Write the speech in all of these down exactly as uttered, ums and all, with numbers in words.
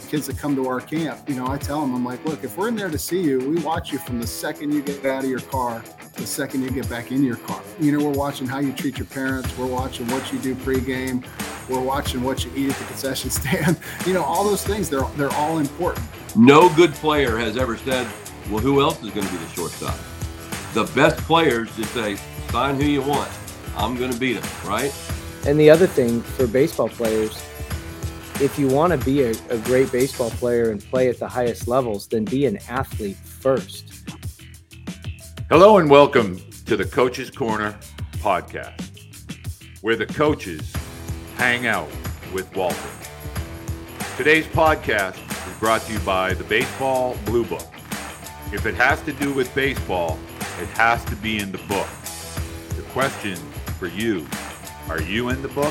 kids that come to our camp, you know, I tell them, I'm like, look, if we're in there to see you, we watch you from the second you get out of your car to the second you get back in your car. You know, we're watching how you treat your parents. We're watching what you do pregame. We're watching what you eat at the concession stand. You know, all those things, they're they're all important. No good player has ever said, well, who else is going to be the shortstop? The best players just say, sign who you want. I'm going to beat them, right? And the other thing for baseball players, if you want to be a, a great baseball player and play at the highest levels, then be an athlete first. Hello and welcome to the Coach's Corner podcast, where the coaches hang out with Walter. Today's podcast is brought to you by the Baseball Blue Book. If it has to do with baseball, it has to be in the book. The question for you, are you in the book?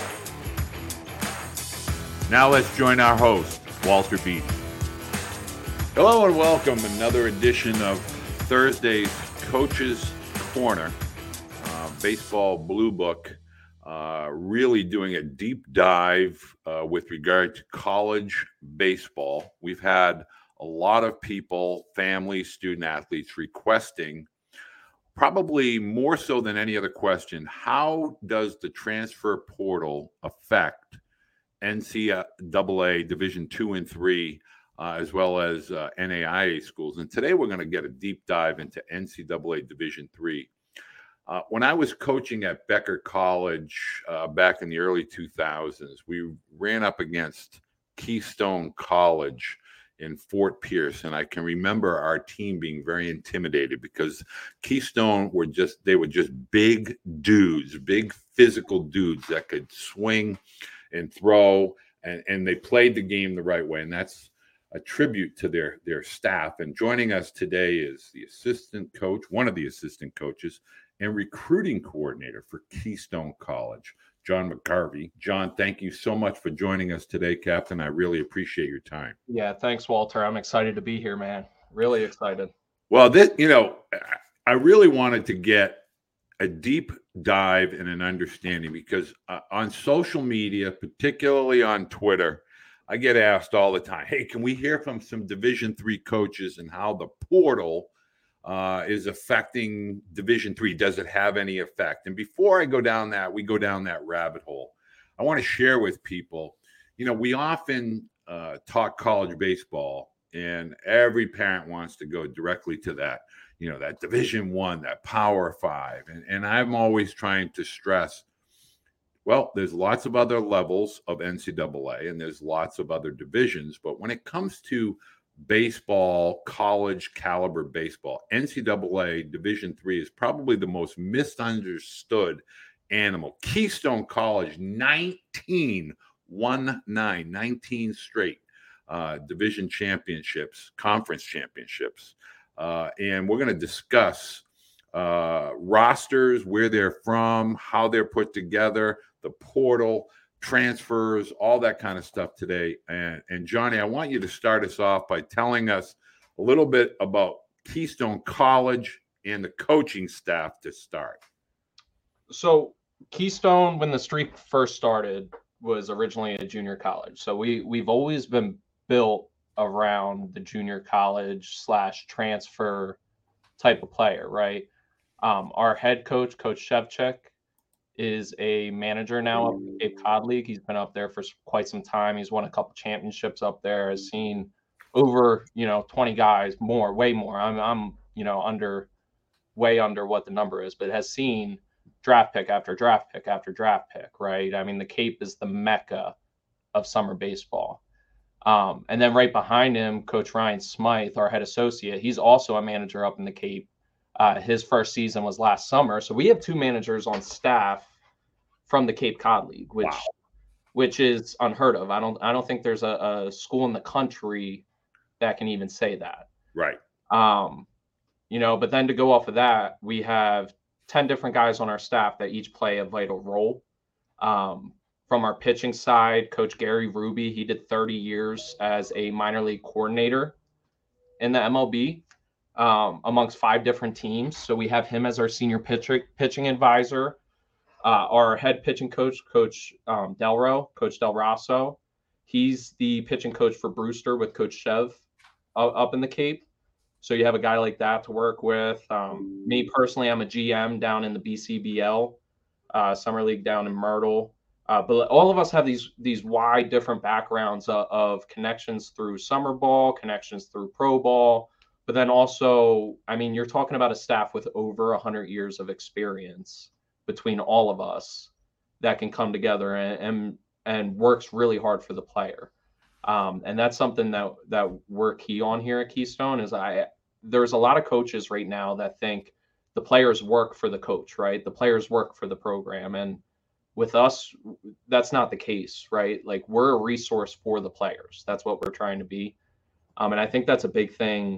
Now let's join our host, Walter Beatty. Hello and welcome to another edition of Thursday's Coach's Corner, uh, Baseball Blue Book. Uh, really doing a deep dive uh, with regard to college baseball. We've had a lot of people, families, student athletes requesting, probably more so than any other question, how does the transfer portal affect N C double A Division two and three, uh, as well as uh, N A I A schools? And today we're going to get a deep dive into N C double A Division three. Uh, when I was coaching at Becker College uh, back in the early two thousands, we ran up against Keystone College in Fort Pierce. And I can remember our team being very intimidated because Keystone were just, they were just big dudes, big physical dudes that could swing and throw, and, and they played the game the right way. And that's a tribute to their, their staff. And joining us today is the assistant coach, one of the assistant coaches, and recruiting coordinator for Keystone College, John McGarvey. John, thank you so much for joining us today, Captain. I really appreciate your time. Yeah, thanks, Walter. I'm excited to be here, man. Really excited. Well, this, you know, I really wanted to get a deep dive and an understanding because uh, on social media, particularly on Twitter, I get asked all the time, hey, can we hear from some Division three coaches and how the portal Uh, is affecting Division three? Does it have any effect? And before I go down that, we go down that rabbit hole, I want to share with people, you know, we often uh, talk college baseball and every parent wants to go directly to that, you know, that Division one, that Power Five. And, and I'm always trying to stress, well, there's lots of other levels of N C double A and there's lots of other divisions. But when it comes to baseball, college caliber baseball, N C double A Division three is probably the most misunderstood animal. Keystone College, nineteen, one nine, nineteen straight uh, division championships, conference championships. Uh, and we're going to discuss uh, rosters, where they're from, how they're put together, the portal, transfers, all that kind of stuff today. And, and Johnny, I want you to start us off by telling us a little bit about Keystone College and the coaching staff to start. So Keystone, when the streak first started, was originally a junior college. So we, we've always been built around the junior college slash transfer type of player, right? Um, our head coach, Coach Shevchik, is a manager now up at the Cape Cod League. He's been up there for quite some time. He's won a couple championships up there, has seen over, you know, twenty guys, more, way more. I'm, I'm, you know, under, way under what the number is, but has seen draft pick after draft pick after draft pick, right? I mean, the Cape is the mecca of summer baseball. Um, and then right behind him, Coach Ryan Smythe, our head associate, he's also a manager up in the Cape. Uh, his first season was last summer. So we have two managers on staff from the Cape Cod League, which wow. which is unheard of. I don't I don't think there's a, a school in the country that can even say that. Right. Um, you know, but then to go off of that, we have ten different guys on our staff that each play a vital role. Um, from our pitching side, Coach Gary Ruby, he did thirty years as a minor league coordinator in the M L B. Um, amongst five different teams. So we have him as our senior pitcher, pitching advisor. Uh, our head pitching coach, Coach um, Delro, Coach Del Rosso, He's the pitching coach for Brewster with Coach Chev uh, up in the Cape. So you have a guy like that to work with. Um, me personally, I'm a G M down in the B C B L, uh, Summer League down in Myrtle. Uh, but all of us have these these wide different backgrounds of, of connections through summer ball, connections through pro ball. But then also, I mean, you're talking about a staff with over one hundred years of experience between all of us that can come together and and, and works really hard for the player. Um, and that's something that that we're key on here at Keystone is I there's a lot of coaches right now that think the players work for the coach, right? The players work for the program. And with us, that's not the case, right? Like we're a resource for the players. That's what we're trying to be. Um, and I think that's a big thing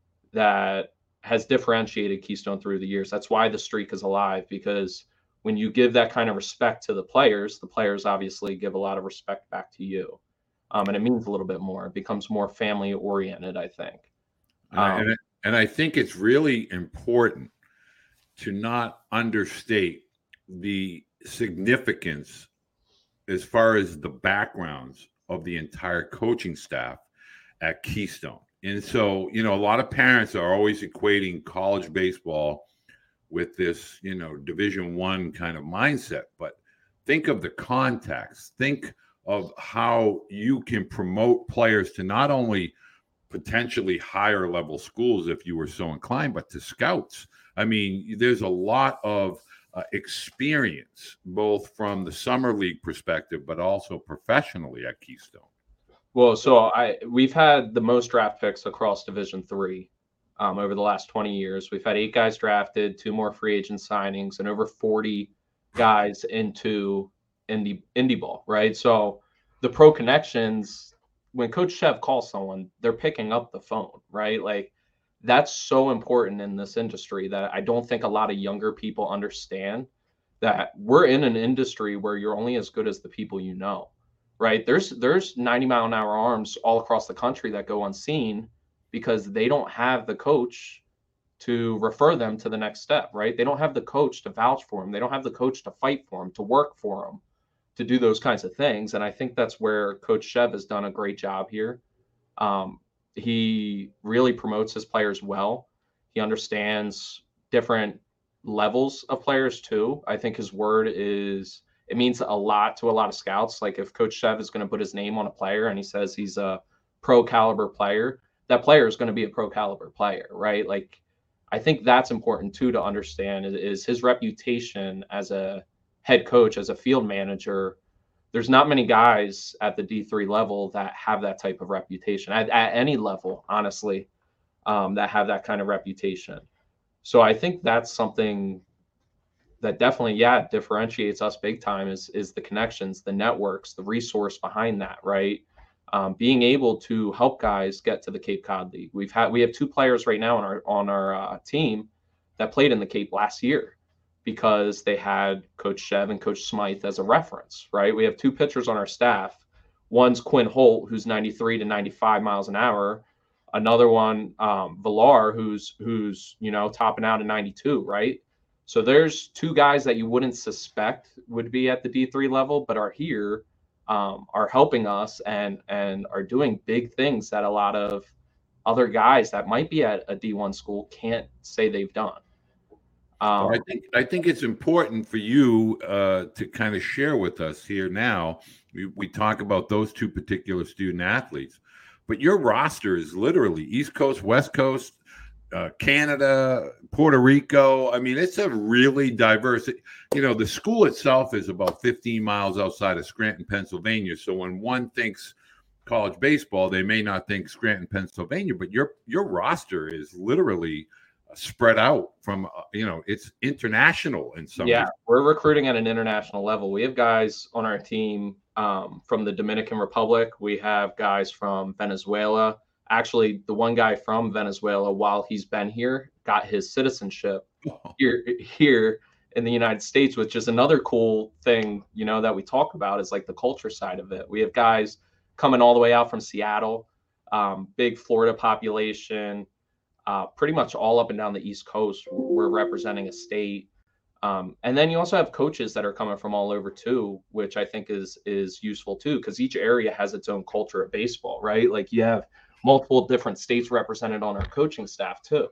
that has differentiated Keystone through the years. That's why the streak is alive, because when you give that kind of respect to the players, the players obviously give a lot of respect back to you. Um, and it means a little bit more. It becomes more family oriented, I think. Um, and, and I think it's really important to not understate the significance as far as the backgrounds of the entire coaching staff at Keystone. And so, you know, a lot of parents are always equating college baseball with this, you know, Division One kind of mindset. But think of the context. Think of how you can promote players to not only potentially higher level schools if you were so inclined, but to scouts. I mean, there's a lot of uh, experience, both from the summer league perspective, but also professionally at Keystone. Well, so I we've had the most draft picks across Division Three um, over the last twenty years. We've had eight guys drafted, two more free agent signings, and over forty guys into indie indie ball. Right. So the pro connections, when Coach Chev calls someone, they're picking up the phone. Right. Like that's so important in this industry that I don't think a lot of younger people understand that we're in an industry where you're only as good as the people you know. Right. There's there's ninety mile an hour arms all across the country that go unseen because they don't have the coach to refer them to the next step. Right. They don't have the coach to vouch for them. They don't have the coach to fight for them, to work for them, to do those kinds of things. And I think that's where Coach Chev has done a great job here. Um, he really promotes his players well. He understands different levels of players too. I think his word is. It means a lot to a lot of scouts. Like if Coach Chev is going to put his name on a player and he says he's a pro caliber player, that player is going to be a pro caliber player, right? Like I think that's important too to understand is, is his reputation as a head coach, as a field manager. There's not many guys at the D three level that have that type of reputation at, at any level, honestly, um, that have that kind of reputation. So I think that's something that definitely, yeah, differentiates us big time is is the connections, the networks, the resource behind that, right? Um, being able to help guys get to the Cape Cod League. We've had we have two players right now on our on our uh, team that played in the Cape last year because they had Coach Chev and Coach Smythe as a reference, right? We have two pitchers on our staff. One's Quinn Holt, who's ninety-three to ninety-five miles an hour. Another one, um, Villar, who's who's you know topping out at ninety-two, right? So there's two guys that you wouldn't suspect would be at the D three level, but are here, um, are helping us and and are doing big things that a lot of other guys that might be at a D one school can't say they've done. Um, I think I think it's important for you uh, to kind of share with us here now. We, we talk about those two particular student athletes, but your roster is literally East Coast, West Coast, Uh, Canada, Puerto Rico. I mean, it's a really diverse, you know, the school itself is about fifteen miles outside of Scranton, Pennsylvania. So when one thinks college baseball, they may not think Scranton, Pennsylvania, but your, your roster is literally spread out from, uh, you know, it's international in some Yeah, ways. We're recruiting at an international level. We have guys on our team um, from the Dominican Republic. We have guys from Venezuela. Actually, the one guy from Venezuela, while he's been here, got his citizenship here here in the United States, which is another cool thing, you know, that we talk about is like the culture side of it. We have guys coming all the way out from Seattle, um, big Florida population, uh, pretty much all up and down the East Coast. We're representing a state. Um, and then you also have coaches that are coming from all over too, which I think is is useful too, because each area has its own culture of baseball, right? Like you have multiple different states represented on our coaching staff too.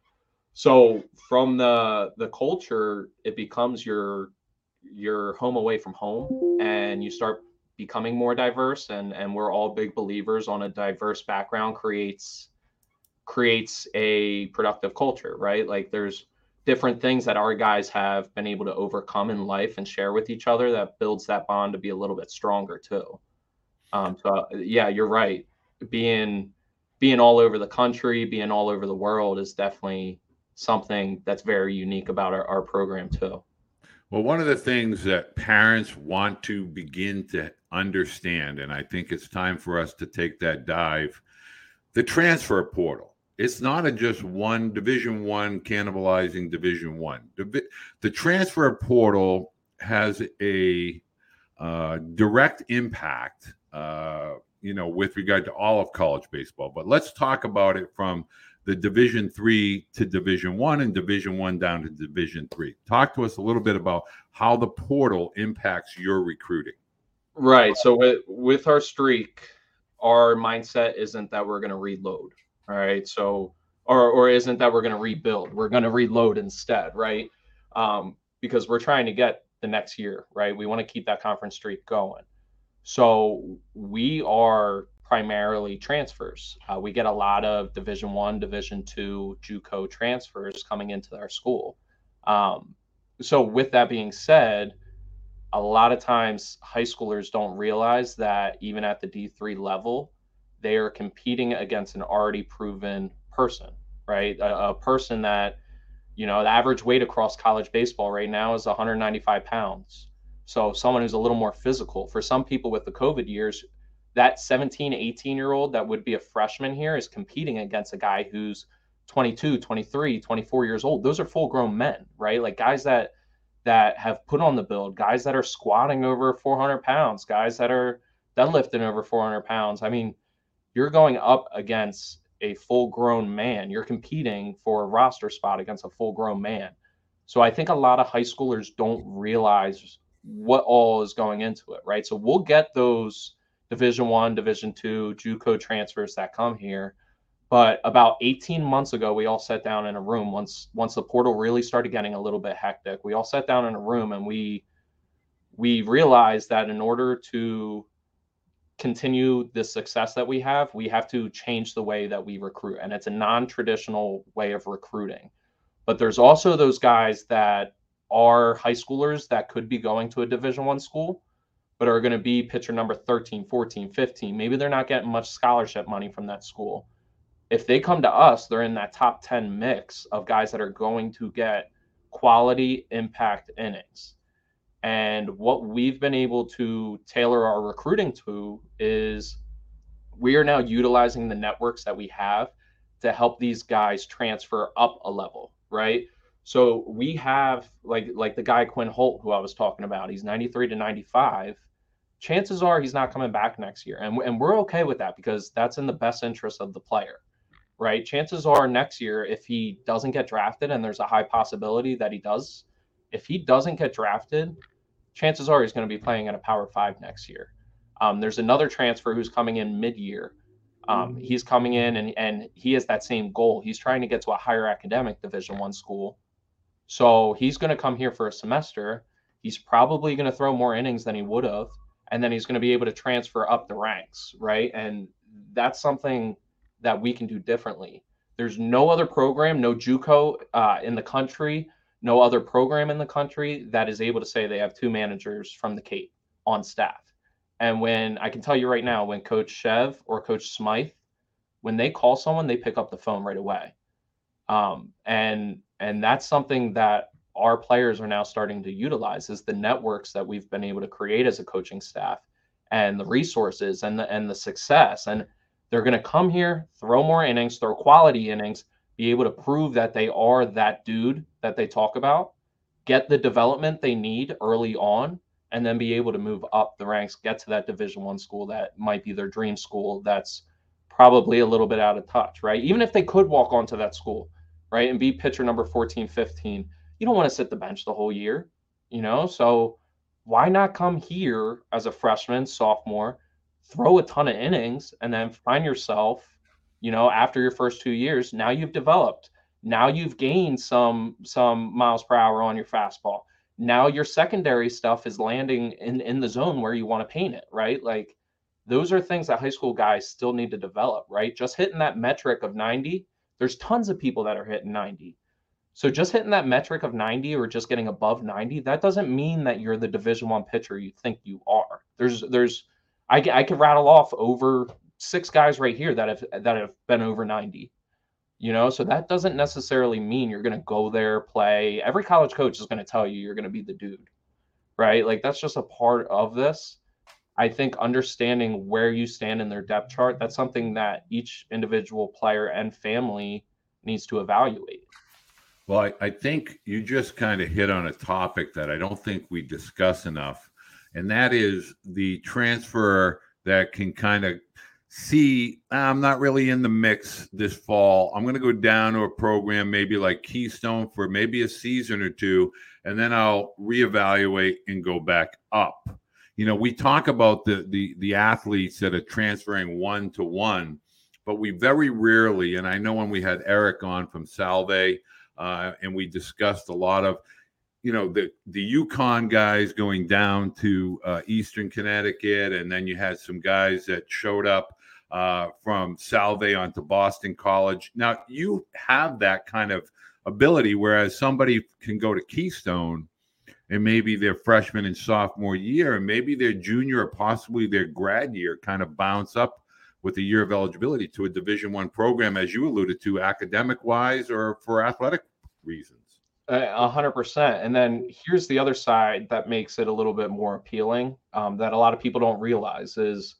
So from the the culture, it becomes your your home away from home, and you start becoming more diverse. And and we're all big believers on a diverse background creates creates a productive culture, right? Like there's different things that our guys have been able to overcome in life and share with each other that builds that bond to be a little bit stronger too. Um, so yeah, you're right. Being being all over the country, being all over the world is definitely something that's very unique about our, our program too. Well, one of the things that parents want to begin to understand, and I think it's time for us to take that dive, the transfer portal. It's not a just one Division One cannibalizing Division One. The, the transfer portal has a uh, direct impact, uh, you know, with regard to all of college baseball. But let's talk about it from the Division Three to Division One and Division One down to Division Three. Talk to us a little bit about how the portal impacts your recruiting. Right. So with with our streak, our mindset isn't that we're going to reload. All right. So, or, or isn't that we're going to rebuild? We're going to reload instead. Right. Um, because we're trying to get the next year. Right. We want to keep that conference streak going. So we are primarily transfers. Uh, we get a lot of Division One, Division Two, JUCO transfers coming into our school. Um, so with that being said, a lot of times high schoolers don't realize that even at the D three level, they are competing against an already proven person, right? A, a person that, you know, the average weight across college baseball right now is one hundred ninety-five pounds. So someone who's a little more physical. For some people with the COVID years, that seventeen, eighteen year old that would be a freshman here is competing against a guy who's twenty-two, twenty-three, twenty-four years old. Those are full grown men, right? Like guys that that have put on the build, guys that are squatting over four hundred pounds, guys that are deadlifting over four hundred pounds. I mean, you're going up against a full grown man. You're competing for a roster spot against a full grown man. So I think a lot of high schoolers don't realize what all is going into it, right? So we'll get those Division One, Division Two, JUCO transfers that come here. But about eighteen months ago, we all sat down in a room once once the portal really started getting a little bit hectic. We all sat down in a room and we we realized that in order to continue the success that we have, we have to change the way that we recruit. And it's a non-traditional way of recruiting. But there's also those guys that are high schoolers that could be going to a Division One school, but are going to be pitcher number thirteen, fourteen, fifteen. Maybe they're not getting much scholarship money from that school. If they come to us, they're in that top ten mix of guys that are going to get quality impact innings. And what we've been able to tailor our recruiting to is we are now utilizing the networks that we have to help these guys transfer up a level, right? So we have like like the guy Quinn Holt, who I was talking about. He's ninety-three to ninety-five. Chances are he's not coming back next year. And, and we're okay with that because that's in the best interest of the player, right? Chances are next year, if he doesn't get drafted, and there's a high possibility that he does, if he doesn't get drafted, chances are he's going to be playing at a Power Five next year. Um, there's another transfer who's coming in mid-year. Um, he's coming in and, and he has that same goal. He's trying to get to a higher academic Division One school. So he's going to come here for a semester. He's probably going to throw more innings than he would have. And then he's going to be able to transfer up the ranks, right? And that's something that we can do differently. There's no other program, no JUCO uh, in the country, no other program in the country that is able to say they have two managers from the Cape on staff. And when I can tell you right now, when Coach Chev or Coach Smythe, when they call someone, they pick up the phone right away. Um, and and that's something that our players are now starting to utilize, is the networks that we've been able to create as a coaching staff and the resources and the, and the success. And they're going to come here, throw more innings, throw quality innings, be able to prove that they are that dude that they talk about, get the development they need early on, and then be able to move up the ranks, get to that Division One school that might be their dream school that's probably a little bit out of touch, right? Even if they could walk onto that school, right, and be pitcher number fourteen, fifteen, you don't want to sit the bench the whole year, you know? So why not come here as a freshman, sophomore, throw a ton of innings, and then find yourself, you know, after your first two years, now you've developed. Now you've gained some some miles per hour on your fastball. Now your secondary stuff is landing in, in the zone where you want to paint it, right? Like those are things that high school guys still need to develop, right? Just hitting that metric of ninety, there's tons of people that are hitting ninety. So just hitting that metric of ninety or just getting above ninety, that doesn't mean that you're the Division One pitcher you think you are. There's there's I, I could rattle off over six guys right here that have that have been over ninety. You know, so that doesn't necessarily mean you're going to go there, play. Every college coach is going to tell you you're going to be the dude, right? Like that's just a part of this. I think understanding where you stand in their depth chart, that's something that each individual player and family needs to evaluate. Well, I, I think you just kind of hit on a topic that I don't think we discuss enough, and that is the transfer that can kind of see, I'm not really in the mix this fall. I'm going to go down to a program maybe like Keystone for maybe a season or two, and then I'll reevaluate and go back up. You know, we talk about the the the athletes that are transferring one to one, but we very rarely, and I know when we had Eric on from Salve, uh, and we discussed a lot of, you know, the the UConn guys going down to uh, Eastern Connecticut, and then you had some guys that showed up uh, from Salve onto Boston College. Now, you have that kind of ability, whereas somebody can go to Keystone and maybe their freshman and sophomore year, and maybe their junior or possibly their grad year kind of bounce up with a year of eligibility to a Division One program, as you alluded to, academic-wise or for athletic reasons. A hundred percent. And then here's the other side that makes it a little bit more appealing, um, that a lot of people don't realize is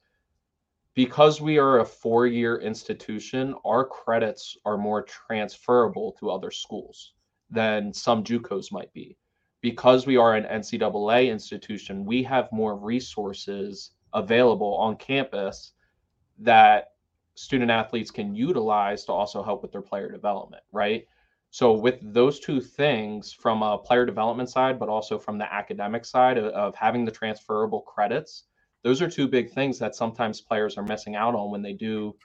because we are a four-year institution, our credits are more transferable to other schools than some JUCOs might be. Because we are an N C double A institution, we have more resources available on campus that student athletes can utilize to also help with their player development, right? So with those two things from a player development side, but also from the academic side of, of having the transferable credits, those are two big things that sometimes players are missing out on when they do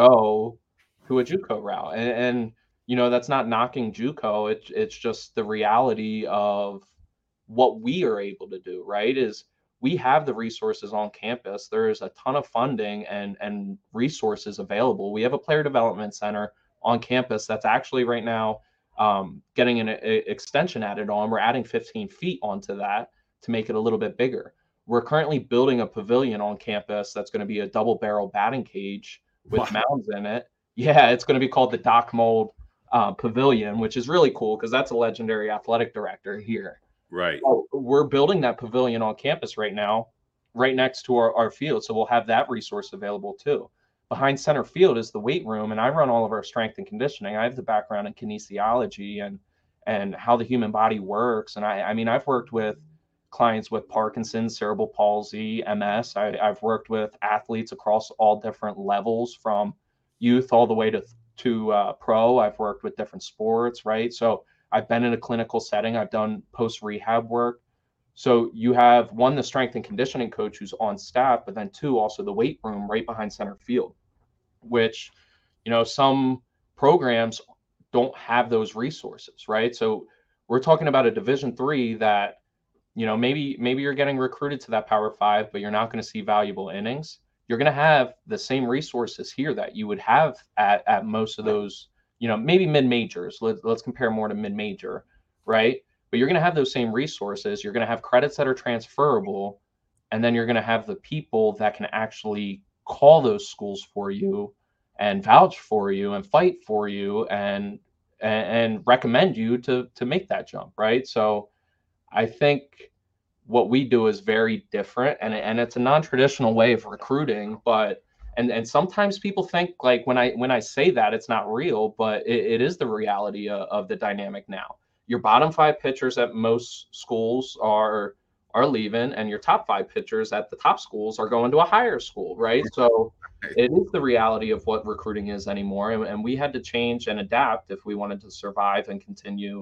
go to a JUCO route. And, and you know, that's not knocking JUCO. It, it's just the reality of what we are able to do, right? Is we have the resources on campus. There is a ton of funding and, and resources available. We have a player development center on campus that's actually right now um, getting an a, extension added on. We're adding fifteen feet onto that to make it a little bit bigger. We're currently building a pavilion on campus that's going to be a double barrel batting cage with wow. mounds in it. Yeah, it's going to be called the Doc Mold uh, Pavilion, which is really cool because that's a legendary athletic director here. Right. So we're building that pavilion on campus right now, right next to our, our field. So we'll have that resource available too. Behind center field is the weight room, and I run all of our strength and conditioning. I have the background in kinesiology and and how the human body works. And I, I mean, I've worked with clients with Parkinson's, cerebral palsy, M S. I, I've worked with athletes across all different levels, from youth all the way to to uh, pro. I've worked with different sports, right? So I've been in a clinical setting. I've done post-rehab work. So you have, one, the strength and conditioning coach who's on staff, but then two, also the weight room right behind center field, which, you know, some programs don't have those resources, right? So we're talking about a Division three that, you know, maybe maybe you're getting recruited to that Power Five, but you're not going to see valuable innings. You're going to have the same resources here that you would have at, at most of those, you know, maybe mid-majors. Let, let's compare more to mid-major, right? But you're going to have those same resources. You're going to have credits that are transferable, and then you're going to have the people that can actually call those schools for you and vouch for you and fight for you and and, and recommend you to to make that jump, right? So I think what we do is very different, and and it's a non-traditional way of recruiting, but And and sometimes people think, like, when I when I say that, it's not real, but it, it is the reality of, of the dynamic now. Your bottom five pitchers at most schools are are leaving, and your top five pitchers at the top schools are going to a higher school, right? So it is the reality of what recruiting is anymore, and, and we had to change and adapt if we wanted to survive and continue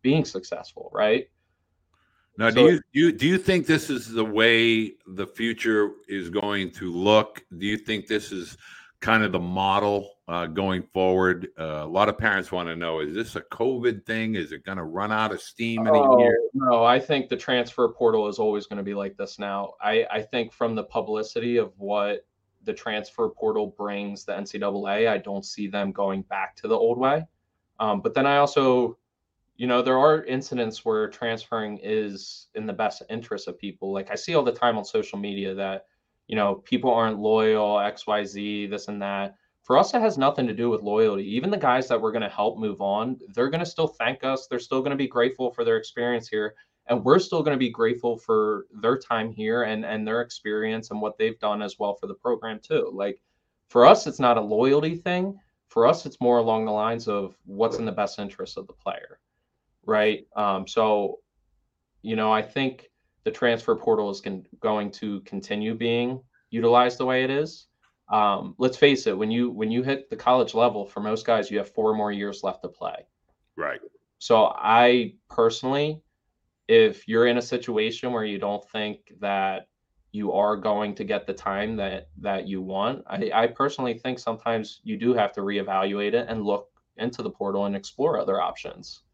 being successful, right? Now, So, do you, you do you think this is the way the future is going to look? Do you think this is kind of the model uh, going forward? Uh, a lot of parents want to know: is this a COVID thing? Is it going to run out of steam in a year? oh, no, I think the transfer portal is always going to be like this now. I, I think from the publicity of what the transfer portal brings the N C double A, I don't see them going back to the old way. Um, but then I also, you know, there are incidents where transferring is in the best interest of people. Like I see all the time on social media that, you know, people aren't loyal, X Y Z, this and that. For us, it has nothing to do with loyalty. Even the guys that we're going to help move on, they're going to still thank us. They're still going to be grateful for their experience here. And we're still going to be grateful for their time here and, and their experience and what they've done as well for the program too. Like for us, it's not a loyalty thing. For us, it's more along the lines of what's in the best interest of the player. Right. Um, so, you know, I think the transfer portal is con- going to continue being utilized the way it is. Um, let's face it, when you when you hit the college level, for most guys, you have four more years left to play. Right. So I personally, if you're in a situation where you don't think that you are going to get the time that that you want, I, I personally think sometimes you do have to reevaluate it and look into the portal and explore other options.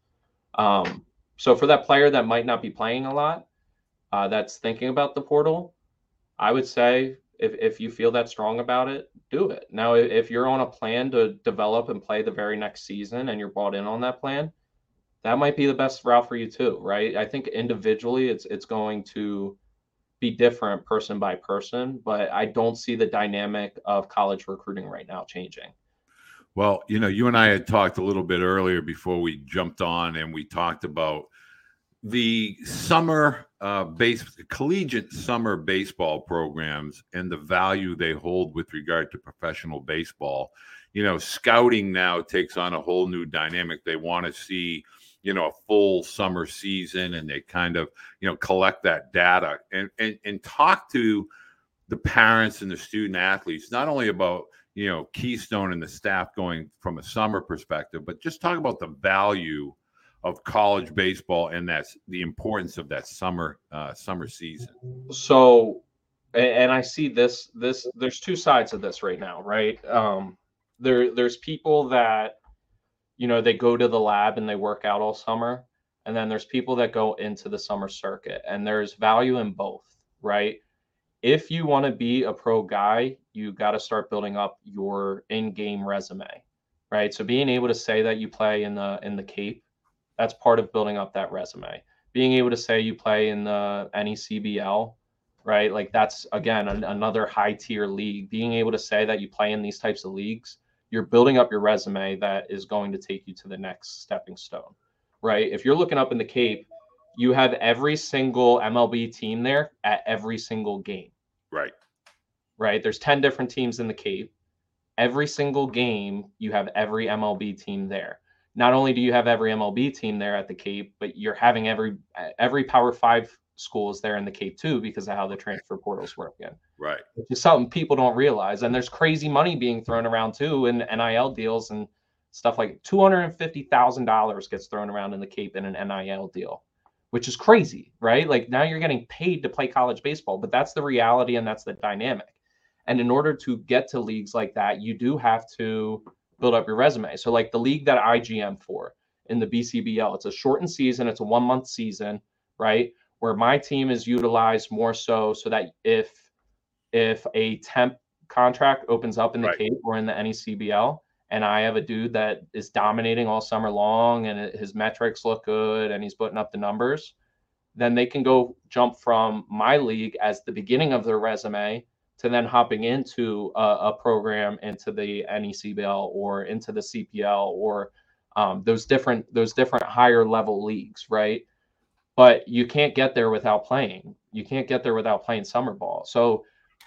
Um, so for that player that might not be playing a lot, uh, that's thinking about the portal, I would say if, if you feel that strong about it, do it. Now, if you're on a plan to develop and play the very next season and you're bought in on that plan, that might be the best route for you too, right? I think individually it's it's going to be different person by person, but I don't see the dynamic of college recruiting right now changing. Well, you know, you and I had talked a little bit earlier before we jumped on, and we talked about the summer uh, base, collegiate summer baseball programs and the value they hold with regard to professional baseball. You know, scouting now takes on a whole new dynamic. They want to see, you know, a full summer season, and they kind of, you know, collect that data and and, and talk to the parents and the student athletes, not only about, you know, Keystone and the staff going from a summer perspective, but just talk about the value of college baseball and that's the importance of that summer uh, summer season. So, and I see this this there's two sides of this right now, right? Um, there there's people that, you know, they go to the lab and they work out all summer, and then there's people that go into the summer circuit, and there's value in both, right? If you want to be a pro guy, you got to start building up your in-game resume, right? So being able to say that you play in the in the Cape, that's part of building up that resume. Being able to say you play in the N E C B L, right? Like that's, again, an, another high tier league. Being able to say that you play in these types of leagues, you're building up your resume that is going to take you to the next stepping stone, right? If you're looking up in the Cape, you have every single M L B team there at every single game. Right. Right. There's ten different teams in the Cape. Every single game, you have every M L B team there. Not only do you have every M L B team there at the Cape, but you're having every every Power Five school is there in the Cape too, because of how the transfer portals work in. Right. Which is something people don't realize. And there's crazy money being thrown around too in N I L deals and stuff like two hundred fifty thousand dollars gets thrown around in the Cape in an N I L deal, which is crazy, right? Like now you're getting paid to play college baseball, but that's the reality and that's the dynamic. And in order to get to leagues like that, you do have to build up your resume. So like the league that I G M for in the B C B L, it's a shortened season. It's a one month season, right? Where my team is utilized more so, so that if, if a temp contract opens up in the Right. Cape or in the N E C B L, and I have a dude that is dominating all summer long and it, his metrics look good and he's putting up the numbers, then they can go jump from my league as the beginning of their resume to then hopping into a, a program into the N E C B L or into the C P L or um, those different those different higher level leagues, right? But you can't get there without playing. You can't get there without playing summer ball. So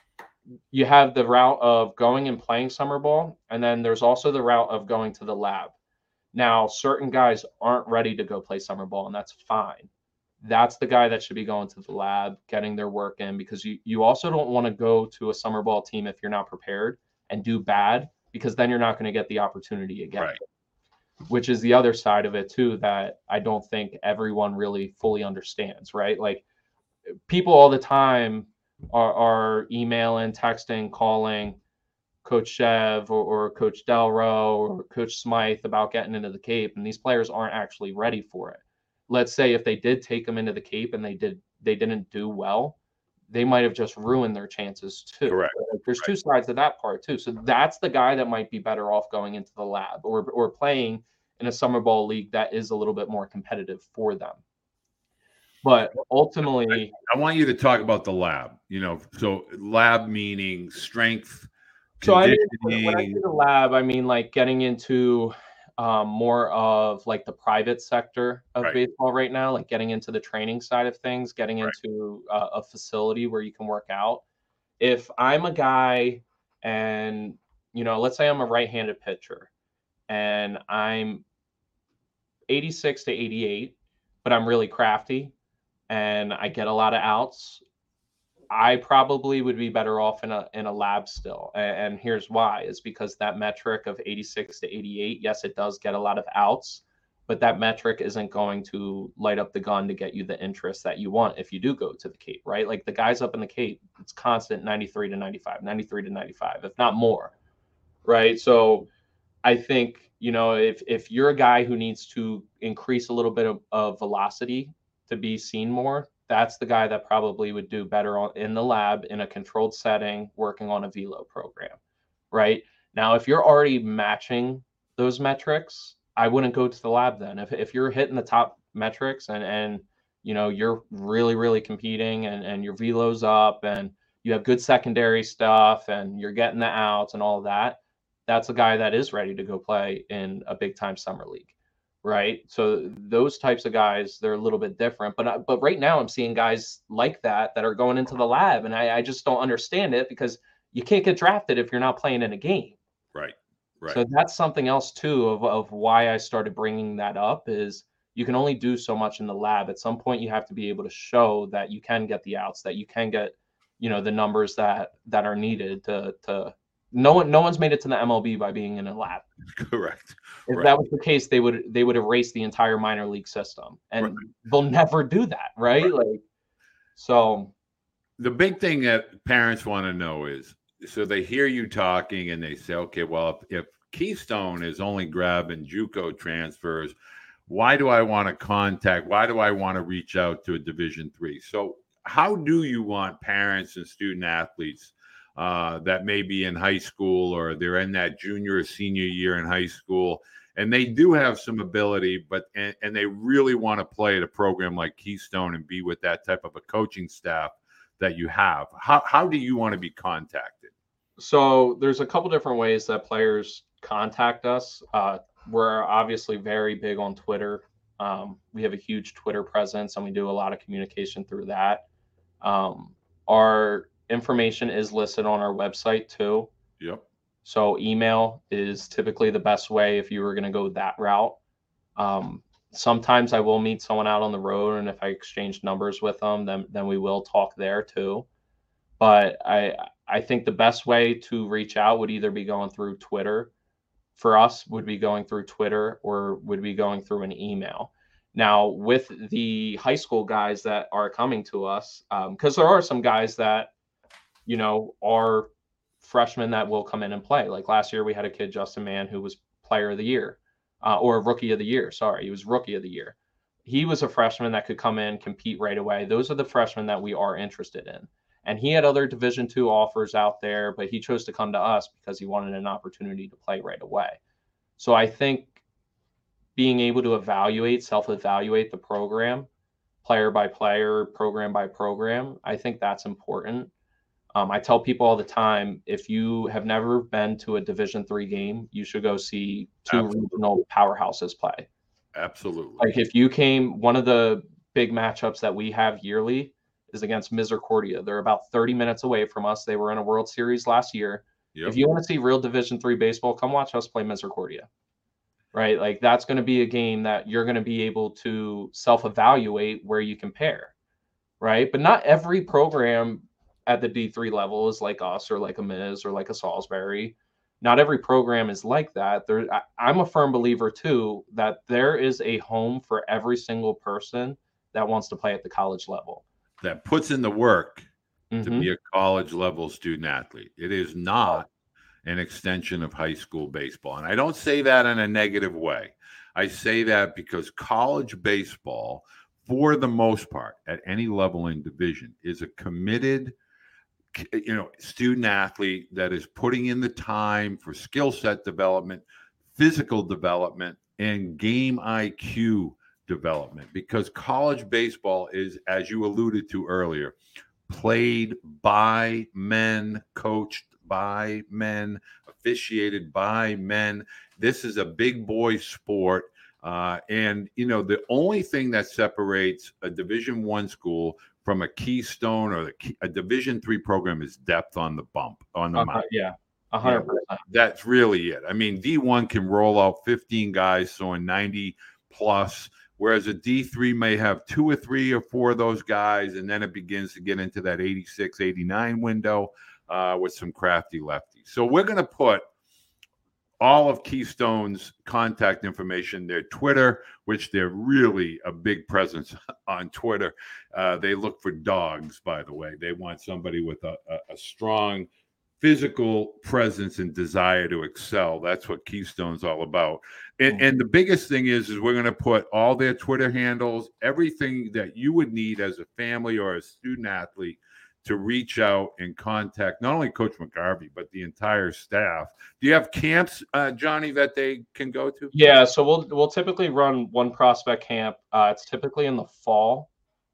you have the route of going and playing summer ball, and then there's also the route of going to the lab. Now, certain guys aren't ready to go play summer ball, and that's fine. That's the guy that should be going to the lab, getting their work in, because you, you also don't want to go to a summer ball team if you're not prepared and do bad, because then you're not going to get the opportunity again. Right. which is the other side of it too, that I don't think everyone really fully understands, right? Like people all the time are, are emailing, texting, calling Coach Chev or, or Coach Delro or Coach Smythe about getting into the Cape, and these players aren't actually ready for it. Let's say if they did take them into the Cape and they did they didn't do well, they might have just ruined their chances too. Correct. Like, there's right. two sides to that part too. So that's the guy that might be better off going into the lab or or playing in a summer ball league that is a little bit more competitive for them. But ultimately, I, I want you to talk about the lab. You know, so lab meaning strength. So I mean, when I do the lab, I mean like getting into um, more of like the private sector of right. baseball right now, like getting into the training side of things, getting right. into uh, a facility where you can work out. If I'm a guy and, you know, let's say I'm a right-handed pitcher and I'm eighty-six to eighty-eight, but I'm really crafty and I get a lot of outs, I probably would be better off in a in a lab still. And, and here's why, is because that metric of eighty-six to eighty-eight, yes, it does get a lot of outs, but that metric isn't going to light up the gun to get you the interest that you want if you do go to the Cape, right? Like the guys up in the Cape, it's constant ninety-three to ninety-five, ninety-three to ninety-five, if not more, right? So I think, you know, if if you're a guy who needs to increase a little bit of, of velocity to be seen more, that's the guy that probably would do better on, in the lab in a controlled setting, working on a velo program, right? Now, if you're already matching those metrics, I wouldn't go to the lab then. If if you're hitting the top metrics and, and you know, you're really, really competing and, and your velo's up and you have good secondary stuff and you're getting the outs and all of that, that's a guy that is ready to go play in a big time summer league. Right. So those types of guys, they're a little bit different. But but right now I'm seeing guys like that that are going into the lab. And I, I just don't understand it because you can't get drafted if you're not playing in a game. Right. Right. So that's something else, too, of, of why I started bringing that up is you can only do so much in the lab. At some point, you have to be able to show that you can get the outs, that you can get, you know, the numbers that that are needed to to. No one, no one's made it to the M L B by being in a lab. Correct. If right. that was the case, they would they would erase the entire minor league system, and right. they'll never do that, right? right? Like, so the big thing that parents want to know is, so they hear you talking and they say, okay, well, if, if Keystone is only grabbing JUCO transfers, why do I want to contact? Why do I want to reach out to a Division three? So, how do you want parents and student athletes uh, that may be in high school or they're in that junior or senior year in high school, and they do have some ability, but and, and they really want to play at a program like Keystone and be with that type of a coaching staff that you have? How how do you want to be contacted? So there's a couple different ways that players contact us. Uh, we're obviously very big on Twitter. Um, we have a huge Twitter presence, and we do a lot of communication through that. Um, our information is listed on our website too. Yep. So email is typically the best way if you were going to go that route. Um, sometimes I will meet someone out on the road, and if I exchange numbers with them, then then we will talk there too. But I I think the best way to reach out would either be going through Twitter. For us, would be going through Twitter or would be going through an email. Now, with the high school guys that are coming to us, because um, there are some guys that, you know, are freshmen that will come in and play. Like last year, we had a kid, Justin Mann, who was player of the year uh, or rookie of the year. Sorry, he was rookie of the year. He was a freshman that could come in, compete right away. Those are the freshmen that we are interested in. And he had other Division two offers out there, but he chose to come to us because he wanted an opportunity to play right away. So I think being able to evaluate, self-evaluate the program, player by player, program by program, I think that's important. Um, I tell people all the time, if you have never been to a Division three game, you should go see two Absolutely. regional powerhouses play. Absolutely. Like if you came, one of the big matchups that we have yearly is against Misericordia. They're about thirty minutes away from us. They were in a World Series last year. Yep. If you want to see real Division three baseball, come watch us play Misericordia. Right? Like that's going to be a game that you're going to be able to self-evaluate where you compare. Right? But not every program at the D three level is like us or like a Miz or like a Salisbury. not every program is like that. There, I, I'm a firm believer too that there is a home for every single person that wants to play at the college level, that puts in the work mm-hmm. to be a college level student athlete. It is not an extension of high school baseball. And I don't say that in a negative way. I say that because college baseball, for the most part, at any level in division, is a committed, you know, student athlete that is putting in the time for skill set development, physical development, and game I Q development. Because college baseball is, as you alluded to earlier, played by men, coached by men, officiated by men. This is a big boy sport. Uh, and, you know, the only thing that separates a Division One school from a Keystone or the, a Division Three program is depth on the bump, on the uh, mound. Yeah, one hundred percent. That's really it. I mean, D one can roll out fifteen guys, so in ninety plus, whereas a D three may have two or three or four of those guys, and then it begins to get into that eighty-six, eighty-nine window uh, with some crafty lefties. So we're going to put all of Keystone's contact information, their Twitter, which they're really a big presence on Twitter. Uh, they look for dogs, by the way. They want somebody with a, a, a strong physical presence and desire to excel. That's what Keystone's all about. And, and the biggest thing is, is we're going to put all their Twitter handles, everything that you would need as a family or a student athlete to reach out and contact not only Coach McGarvey, but the entire staff. Do you have camps, uh, Johnny, that they can go to? Yeah, so we'll we'll typically run one prospect camp. Uh, it's typically in the fall.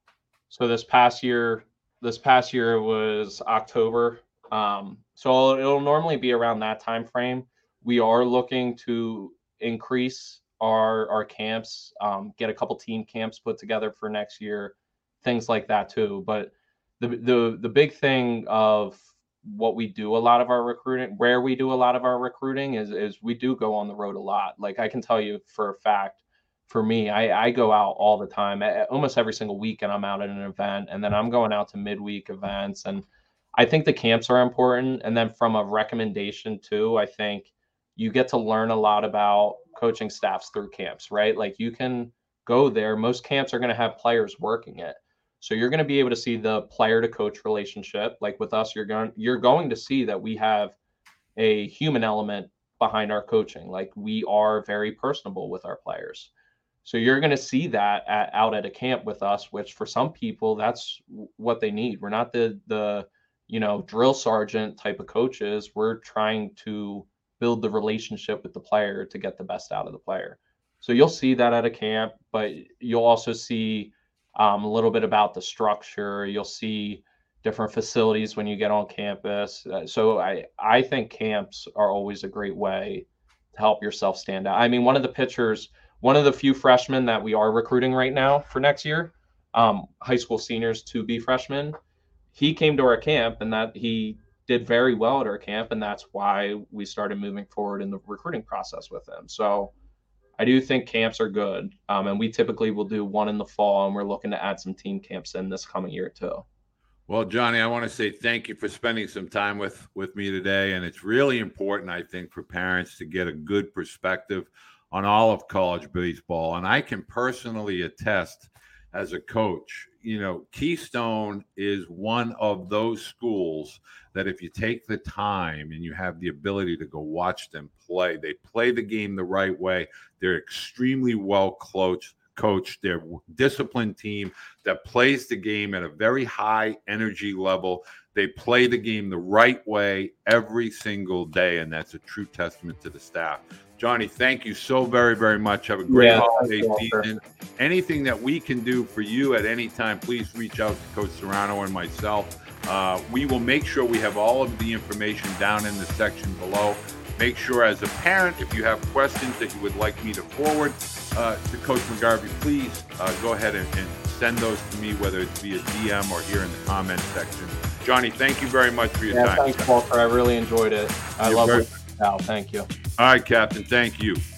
So this past year, this past year was October. Um, so it'll, it'll normally be around that time frame. We are looking to increase our our camps, um, get a couple team camps put together for next year, things like that too. But The, the the big thing of what we do a lot of our recruiting, where we do a lot of our recruiting is is we do go on the road a lot. Like I can tell you for a fact, for me, I, I go out all the time. I, almost every single weekend I'm out at an event, and then I'm going out to midweek events. And I think the camps are important. And then from a recommendation too, I think you get to learn a lot about coaching staffs through camps, right? Like you can go there. Most camps are going to have players working it. So you're going to be able to see the player to coach relationship. Like with us, you're going you're going to see that we have a human element behind our coaching. Like we are very personable with our players. So you're going to see that at, out at a camp with us, which for some people, that's what they need. We're not the the you know drill sergeant type of coaches. We're trying to build the relationship with the player to get the best out of the player. So you'll see that at a camp, but you'll also see Um, a little bit about the structure. You'll see different facilities when you get on campus. Uh, so I, I think camps are always a great way to help yourself stand out. I mean, one of the pitchers, one of the few freshmen that we are recruiting right now for next year, um, high school seniors to be freshmen, he came to our camp and that he did very well at our camp. And that's why we started moving forward in the recruiting process with him. So I do think camps are good, um, and we typically will do one in the fall, and we're looking to add some team camps in this coming year too. Well, Johnny, I want to say thank you for spending some time with, with me today, and it's really important, I think, for parents to get a good perspective on all of college baseball, and I can personally attest as a coach, you know, Keystone is one of those schools that if you take the time and you have the ability to go watch them play, they play the game the right way. They're extremely well coached. Coach, they're a disciplined team that plays the game at a very high energy level. They play the game the right way every single day, and that's a true testament to the staff. Johnny, thank you so very, very much. Have a great yeah, holiday season. Anything that we can do for you at any time, please reach out to Coach Serrano and myself. Uh, we will make sure we have all of the information down in the section below. Make sure as a parent, if you have questions that you would like me to forward uh, to Coach McGarvey, please uh, go ahead and, and send those to me, whether it's via D M or here in the comment section. Johnny, thank you very much for your yeah, time. Thanks, Walter. I really enjoyed it. I You're love very- it. Al, thank you. All right, Captain. Thank you.